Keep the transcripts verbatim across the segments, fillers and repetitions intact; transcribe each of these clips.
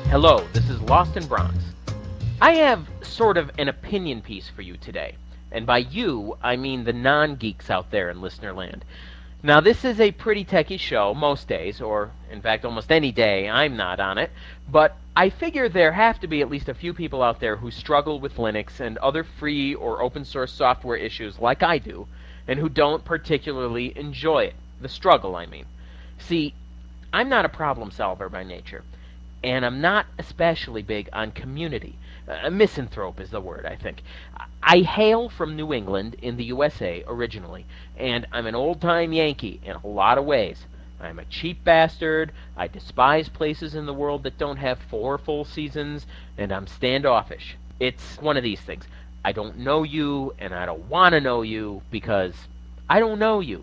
Hello, this is Lost in Bronx. I have sort of an opinion piece for you today. And by you, I mean the non geeks out there in listener land. Now, this is a pretty techie show most days, or in fact, almost any day I'm not on it, but I figure there have to be at least a few people out there who struggle with Linux and other free or open source software issues like I do, and who don't particularly enjoy it. The struggle, I mean. See, I'm not a problem solver by nature, and I'm not especially big on community. Uh, misanthrope is the word, I think. I hail from New England in the U S A originally, and I'm an old time Yankee in a lot of ways. I'm a cheap bastard, I despise places in the world that don't have four full seasons, and I'm standoffish. It's one of these things. I don't know you, and I don't want to know you because I don't know you.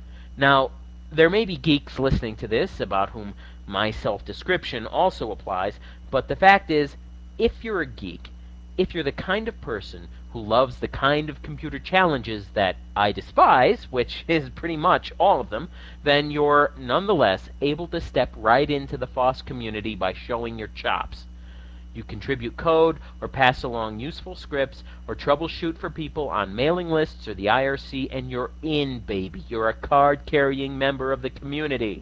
Now, there may be geeks listening to this about whom my self description also applies, but the fact is, if you're a geek, if you're the kind of person who loves the kind of computer challenges that I despise, which is pretty much all of them, then you're nonetheless able to step right into the FOSS community by showing your chops. You contribute code or pass along useful scripts or troubleshoot for people on mailing lists or the I R C, and you're in, baby. You're a card carrying member of the community.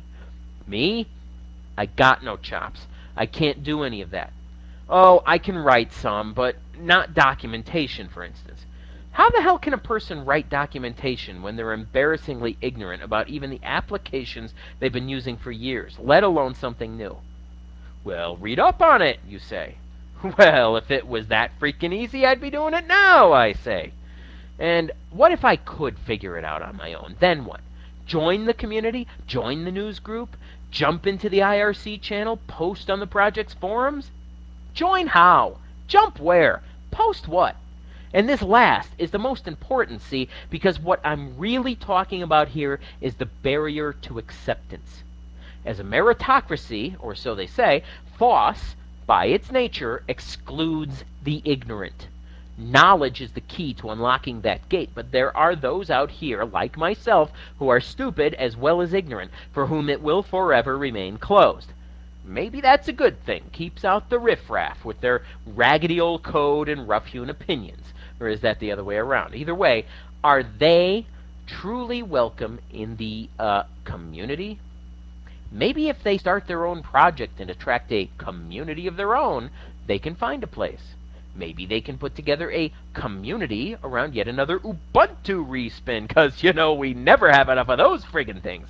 Me? I got no chops. I can't do any of that. Oh, I can write some, but not documentation, for instance. How the hell can a person write documentation when they're embarrassingly ignorant about even the applications they've been using for years, let alone something new? Well, read up on it, you say. Well, if it was that freaking easy, I'd be doing it now, I say. And what if I could figure it out on my own? Then what? Join the community? Join the news group? Jump into the I R C channel? Post on the project's forums? Join how? Jump where? Post what? And this last is the most important, see, because what I'm really talking about here is the barrier to acceptance. As a meritocracy, or so they say, FOSS, by its nature, excludes the ignorant. Knowledge is the key to unlocking that gate, but there are those out here, like myself, who are stupid as well as ignorant, for whom it will forever remain closed. Maybe that's a good thing. Keeps out the riffraff with their raggedy old code and rough-hewn opinions. Or is that the other way around? Either way, are they truly welcome in the uh, community? Maybe if they start their own project and attract a community of their own, they can find a place. Maybe they can put together a community around yet another Ubuntu respin, because, you know, we never have enough of those friggin' things.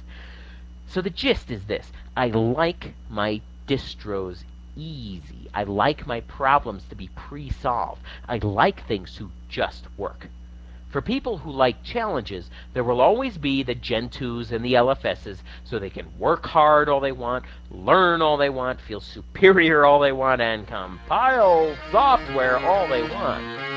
So the gist is this. I like my distros easy. I like my problems to be pre-solved. I like things to just work. For people who like challenges, there will always be the Gen twos and the L F Ss, so they can work hard all they want, learn all they want, feel superior all they want, and compile software all they want.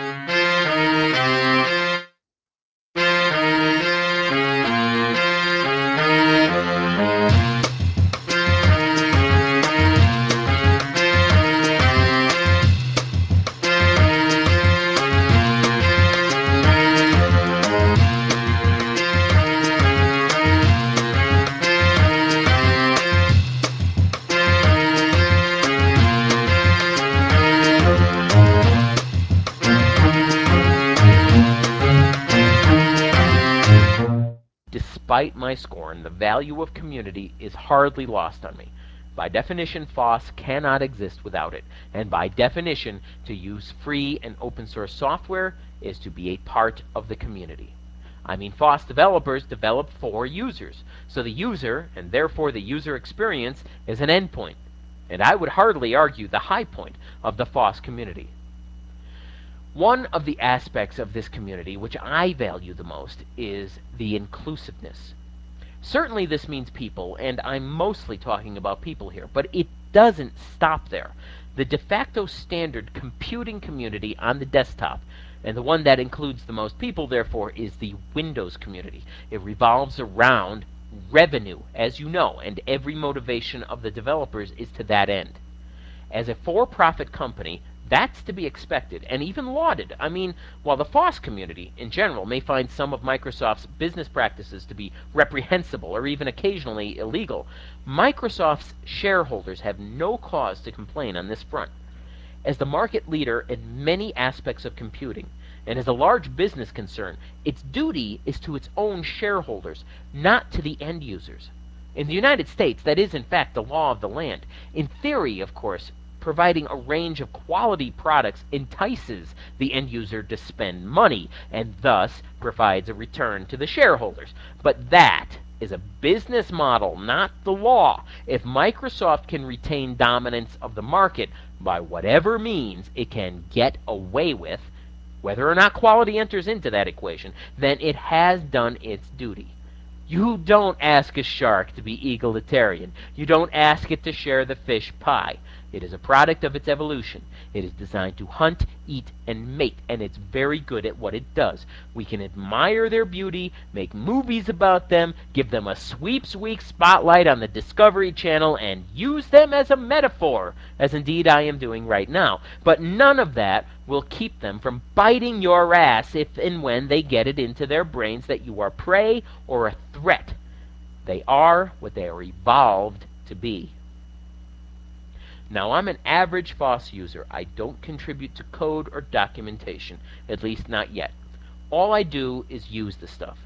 Despite my scorn, the value of community is hardly lost on me. By definition, FOSS cannot exist without it, and by definition, to use free and open source software is to be a part of the community. I mean, FOSS developers develop for users, so the user, and therefore the user experience, is an endpoint, and I would hardly argue the high point of the FOSS community. One of the aspects of this community which I value the most is the inclusiveness. Certainly this means people, and I'm mostly talking about people here, but it doesn't stop there. The de facto standard computing community on the desktop, and the one that includes the most people, therefore, is the Windows community. It revolves around revenue, as you know, and every motivation of the developers is to that end. As a for-profit company, That's to be expected and even lauded. I mean, while the FOSS community in general may find some of Microsoft's business practices to be reprehensible or even occasionally illegal, Microsoft's shareholders have no cause to complain on this front. As the market leader in many aspects of computing, and as a large business concern, its duty is to its own shareholders, not to the end users. In the United States, that is in fact the law of the land. In theory, of course, providing a range of quality products entices the end user to spend money and thus provides a return to the shareholders. But that is a business model, not the law. If Microsoft can retain dominance of the market by whatever means it can get away with, whether or not quality enters into that equation, then it has done its duty. You don't ask a shark to be egalitarian. You don't ask it to share the fish pie. It is a product of its evolution. It is designed to hunt, eat, and mate, and it's very good at what it does. We can admire their beauty, make movies about them, give them a Sweeps Week spotlight on the Discovery Channel, and use them as a metaphor, as indeed I am doing right now. But none of that will keep them from biting your ass if and when they get it into their brains that you are prey or a threat. They are what they are evolved to be. Now, I'm an average FOSS user. I don't contribute to code or documentation, at least not yet. All I do is use the stuff.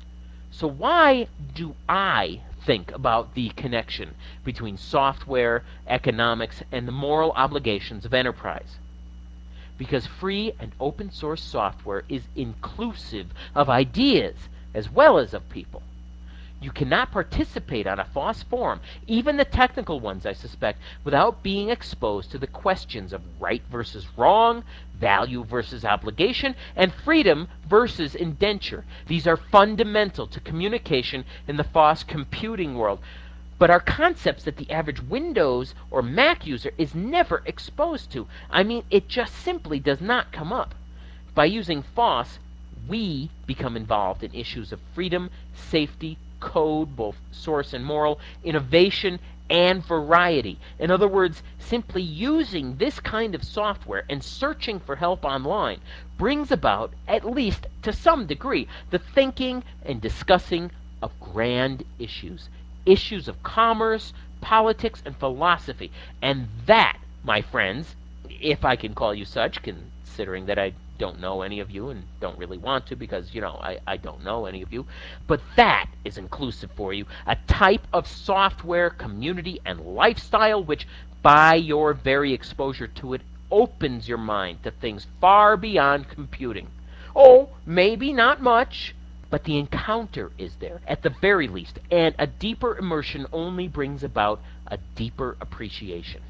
So why do I think about the connection between software, economics, and the moral obligations of enterprise? Because free and open source software is inclusive of ideas as well as of people. You cannot participate on a FOSS forum, even the technical ones, I suspect, without being exposed to the questions of right versus wrong, value versus obligation, and freedom versus indenture. These are fundamental to communication in the FOSS computing world, but are concepts that the average Windows or Mac user is never exposed to. I mean, it just simply does not come up. By using FOSS, we become involved in issues of freedom, safety, code, both source and moral, innovation, and variety. In other words, simply using this kind of software and searching for help online brings about, at least to some degree, the thinking and discussing of grand issues. Issues of commerce, politics, and philosophy. And that, my friends, if I can call you such, considering that I don't know any of you and don't really want to because, you know, I, I don't know any of you. But that is inclusive for you. A type of software, community, and lifestyle which, by your very exposure to it, opens your mind to things far beyond computing. Oh, maybe not much, but the encounter is there, at the very least, and a deeper immersion only brings about a deeper appreciation.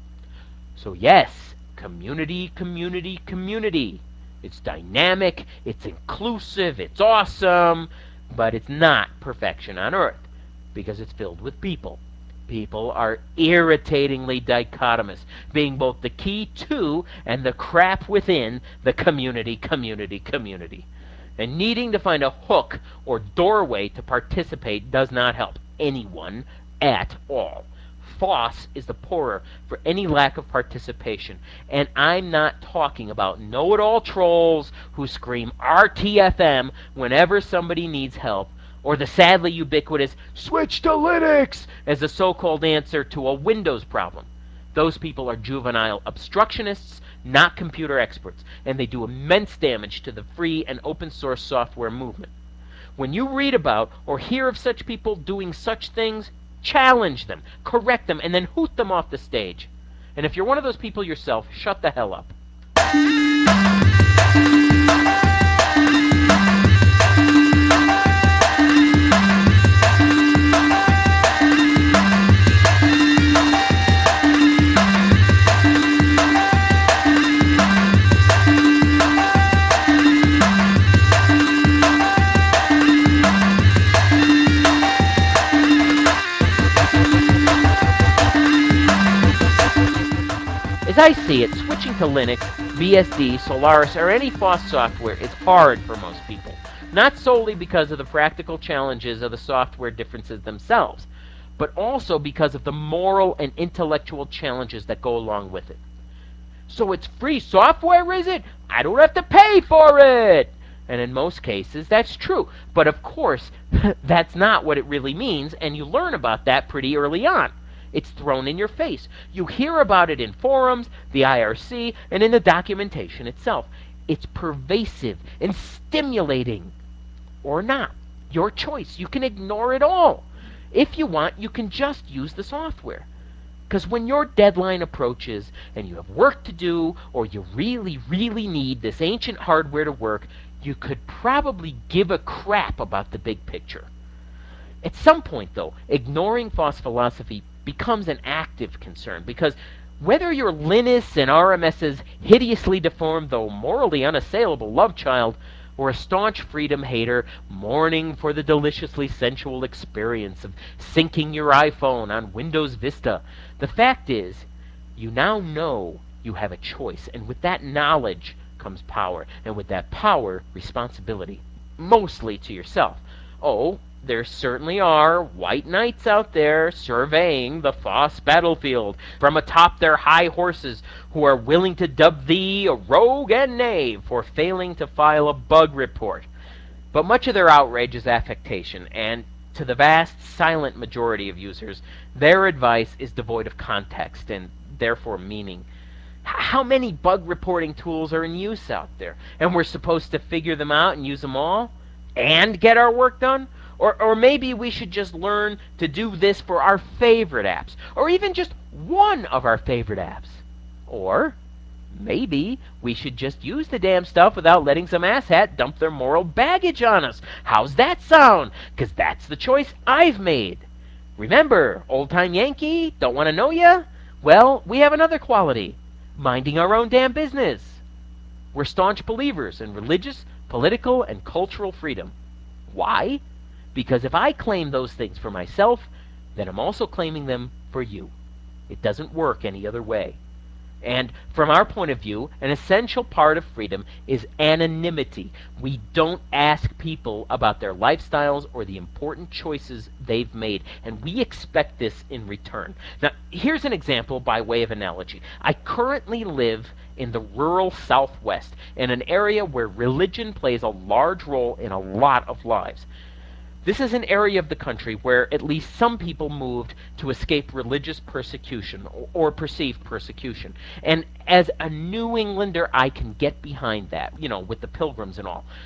So yes, community, community, community. It's dynamic, it's inclusive, it's awesome, but it's not perfection on earth because it's filled with people. People are irritatingly dichotomous, being both the key to and the crap within the community, community, community. And needing to find a hook or doorway to participate does not help anyone at all. FOSS is the poorer for any lack of participation. And I'm not talking about know-it-all trolls who scream R T F M whenever somebody needs help, or the sadly ubiquitous switch to Linux as a so-called answer to a Windows problem. Those people are juvenile obstructionists, not computer experts, and they do immense damage to the free and open source software movement. When you read about or hear of such people doing such things, challenge them, correct them, and then hoot them off the stage. And if you're one of those people yourself, shut the hell up. As I see it, switching to Linux, B S D, Solaris, or any FOSS software is hard for most people. Not solely because of the practical challenges of the software differences themselves, but also because of the moral and intellectual challenges that go along with it. So it's free software, is it? I don't have to pay for it. And in most cases, that's true. But of course, that's not what it really means, and you learn about that pretty early on. It's thrown in your face. You hear about it in forums, the I R C, and in the documentation itself. It's pervasive and stimulating. Or not. Your choice. You can ignore it all. If you want, you can just use the software. Because when your deadline approaches and you have work to do, or you really, really need this ancient hardware to work, you could probably give a crap about the big picture. At some point, though, ignoring Foss philosophy becomes an active concern because whether you're Linus and RMS's hideously deformed though morally unassailable love child, or a staunch freedom hater mourning for the deliciously sensual experience of syncing your iPhone on Windows Vista, the fact is, you now know you have a choice, and with that knowledge comes power, and with that power, responsibility, mostly to yourself. Oh, there certainly are white knights out there surveying the Foss battlefield from atop their high horses who are willing to dub thee a rogue and knave for failing to file a bug report. But much of their outrage is affectation, and to the vast silent majority of users, their advice is devoid of context and therefore meaning. How many bug reporting tools are in use out there? And we're supposed to figure them out and use them all? And get our work done? Or, or maybe we should just learn to do this for our favorite apps. Or even just one of our favorite apps. Or maybe we should just use the damn stuff without letting some asshat dump their moral baggage on us. How's that sound? Because that's the choice I've made. Remember, old-time Yankee, don't want to know ya? Well, we have another quality. Minding our own damn business. We're staunch believers in religious, political, and cultural freedom. Why? Because if I claim those things for myself, then I'm also claiming them for you. It doesn't work any other way. And from our point of view, an essential part of freedom is anonymity. We don't ask people about their lifestyles or the important choices they've made, and we expect this in return. Now, here's an example by way of analogy. I currently live in the rural Southwest, in an area where religion plays a large role in a lot of lives. This is an area of the country where at least some people moved to escape religious persecution or, or perceived persecution. And as a New Englander, I can get behind that, you know, with the pilgrims and all.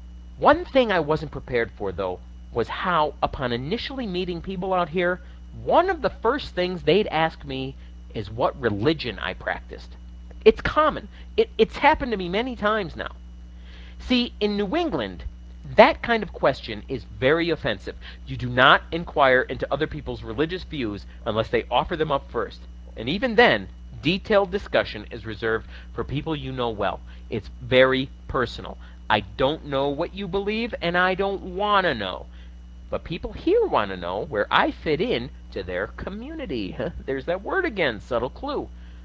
One thing I wasn't prepared for, though, was how, upon initially meeting people out here, one of the first things they'd ask me is what religion I practiced. It's common. It, it's happened to me many times now. See, in New England, that kind of question is very offensive. You do not inquire into other people's religious views unless they offer them up first. And even then, detailed discussion is reserved for people you know well. It's very personal. I don't know what you believe, and I don't want to know. But people here want to know where I fit in to their community. There's that word again, subtle clue.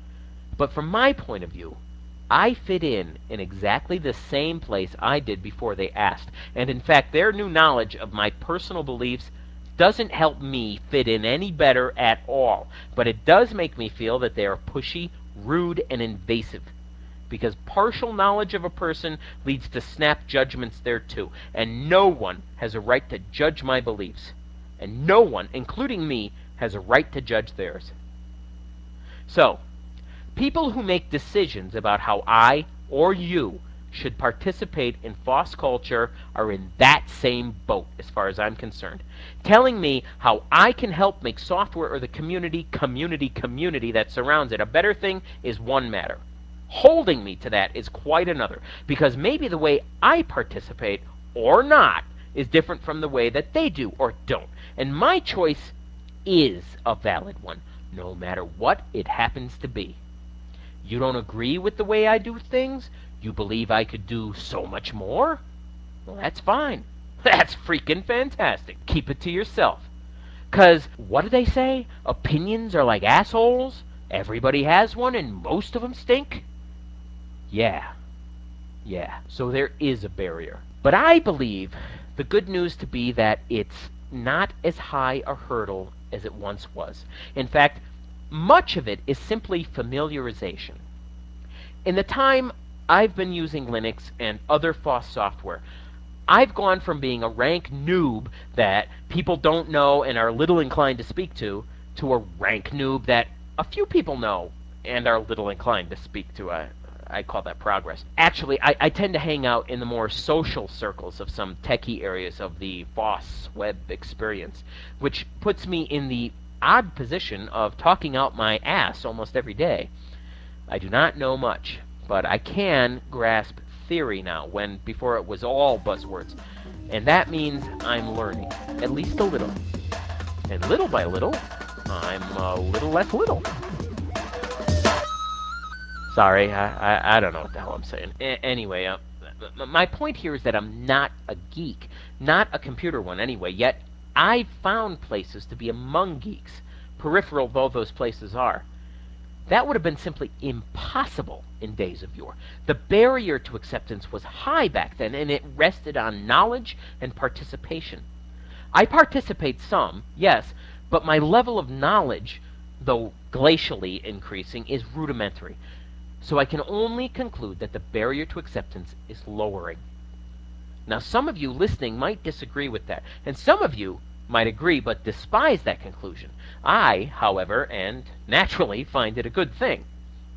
But from my point of view, I fit in in exactly the same place I did before they asked. And in fact, their new knowledge of my personal beliefs doesn't help me fit in any better at all. But it does make me feel that they are pushy, rude, and invasive. Because partial knowledge of a person leads to snap judgments there too. And no one has a right to judge my beliefs. And no one, including me, has a right to judge theirs. So, people who make decisions about how I or you should participate in Foss culture are in that same boat as far as I'm concerned. Telling me how I can help make software or the community, community, community that surrounds it a better thing is one matter. Holding me to that is quite another, because maybe the way I participate or not is different from the way that they do or don't. And my choice is a valid one, no matter what it happens to be. You don't agree with the way I do things? You believe I could do so much more? Well, that's fine. That's freaking fantastic. Keep it to yourself. Because what do they say? Opinions are like assholes? Everybody has one and most of them stink? Yeah. Yeah. So there is a barrier. But I believe the good news to be that it's not as high a hurdle as it once was. In fact, much of it is simply familiarization. In the time I've been using Linux and other FOSS software, I've gone from being a rank noob that people don't know and are little inclined to speak to, to a rank noob that a few people know and are little inclined to speak to. I, I call that progress. Actually, I, I tend to hang out in the more social circles of some techie areas of the FOSS web experience, which puts me in the odd position of talking out my ass almost every day. I do not know much, but I can grasp theory now, when before it was all buzzwords. And that means I'm learning, at least a little. And little by little, I'm a little less little. Sorry, I, I, I don't know what the hell I'm saying. A- anyway, uh, my point here is that I'm not a geek, not a computer one anyway, yet I've found places to be among geeks, peripheral though those places are. That would have been simply impossible in days of yore. The barrier to acceptance was high back then, and it rested on knowledge and participation. I participate some, yes, but my level of knowledge, though glacially increasing, is rudimentary. So I can only conclude that the barrier to acceptance is lowering. Now, some of you listening might disagree with that, and some of you might agree but despise that conclusion. I, however, and naturally, find it a good thing.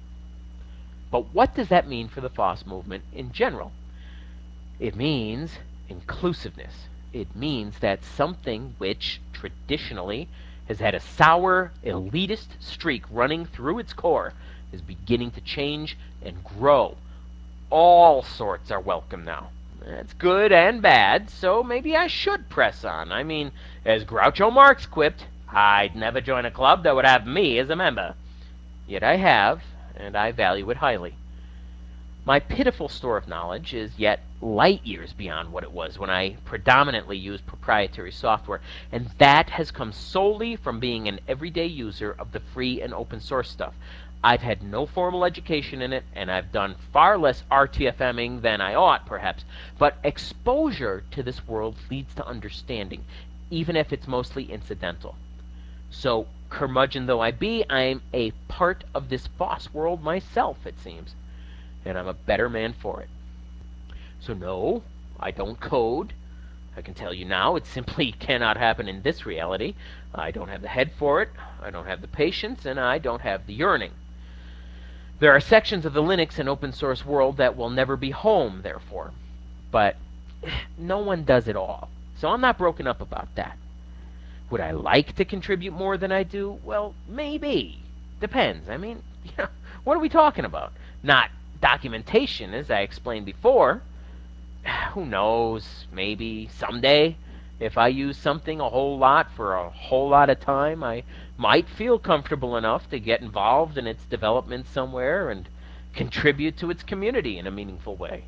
But what does that mean for the FOSS movement in general? It means inclusiveness. It means that something which traditionally has had a sour, elitist streak running through its core is beginning to change and grow. All sorts are welcome now. It's good and bad, so maybe I should press on. I mean, as Groucho Marx quipped, I'd never join a club that would have me as a member. Yet I have, and I value it highly. My pitiful store of knowledge is yet light years beyond what it was when I predominantly used proprietary software, and that has come solely from being an everyday user of the free and open source stuff. I've had no formal education in it, and I've done far less RTFMing than I ought, perhaps, but exposure to this world leads to understanding, even if it's mostly incidental. So, curmudgeon though I be, I'm a part of this FOSS world myself, it seems, and I'm a better man for it. So no, I don't code. I can tell you now, it simply cannot happen in this reality. I don't have the head for it, I don't have the patience, and I don't have the yearning. There are sections of the Linux and open source world that will never be home, therefore. But no one does it all. So I'm not broken up about that. Would I like to contribute more than I do? Well, maybe. Depends. I mean, you know, what are we talking about? Not documentation, as I explained before. Who knows? Maybe someday, if I use something a whole lot for a whole lot of time, I might feel comfortable enough to get involved in its development somewhere and contribute to its community in a meaningful way.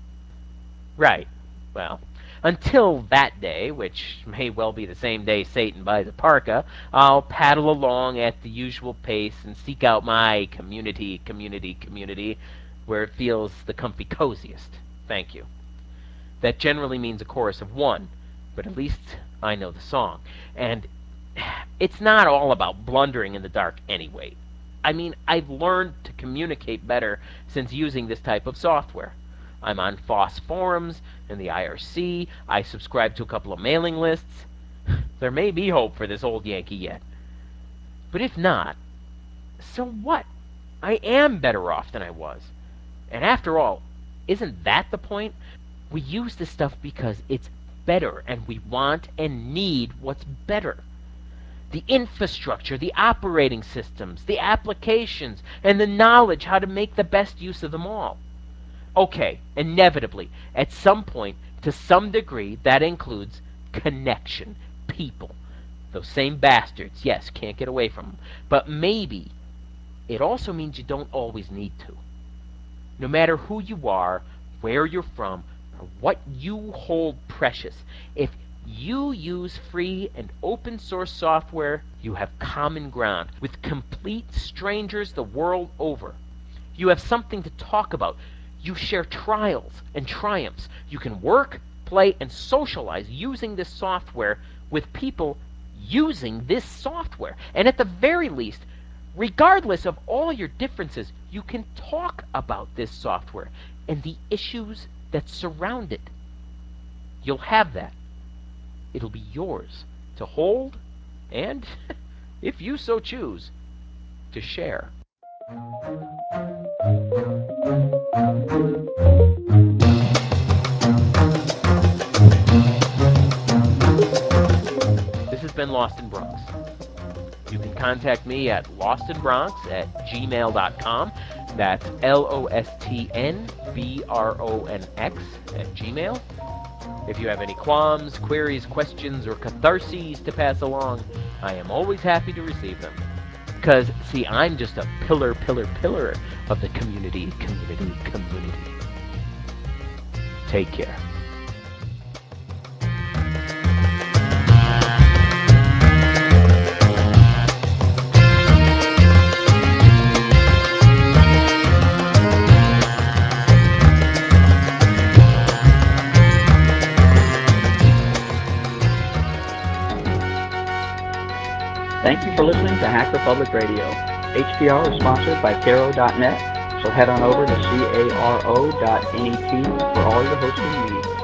Right. Well, until that day, which may well be the same day Satan buys a parka, I'll paddle along at the usual pace and seek out my community, community, community, where it feels the comfy coziest. Thank you. That generally means a chorus of one, but at least I know the song. And it's not all about blundering in the dark anyway. I mean, I've learned to communicate better since using this type of software. I'm on FOSS forums and the I R C. I subscribe to a couple of mailing lists. There may be hope for this old Yankee yet. But if not, so what? I am better off than I was. And after all, isn't that the point? We use this stuff because it's better, and we want and need what's better. The infrastructure, the operating systems, the applications, and the knowledge how to make the best use of them all. Okay, inevitably, at some point, to some degree, that includes connection, people. Those same bastards, yes, can't get away from them. But maybe it also means you don't always need to. No matter who you are, where you're from, or what you hold precious, if you use free and open source software, you have common ground with complete strangers the world over. You have something to talk about. You share trials and triumphs. You can work, play, and socialize using this software with people using this software. And at the very least, Regardless of all your differences, you can talk about this software and the issues that surround it. You'll have that. It'll be yours to hold and, if you so choose, to share. This has been Lost in Bronx. You can contact me at lostinbronx at gmail dot com. That's L O S T N B R O N X at Gmail. If you have any qualms, queries, questions, or catharses to pass along, I am always happy to receive them. Because, see, I'm just a pillar, pillar, pillar of the community, community, community. Take care. Thank you for listening to Hacker Public Radio. H P R is sponsored by Caro dot net, so head on over to caro dot net for all your hosting needs.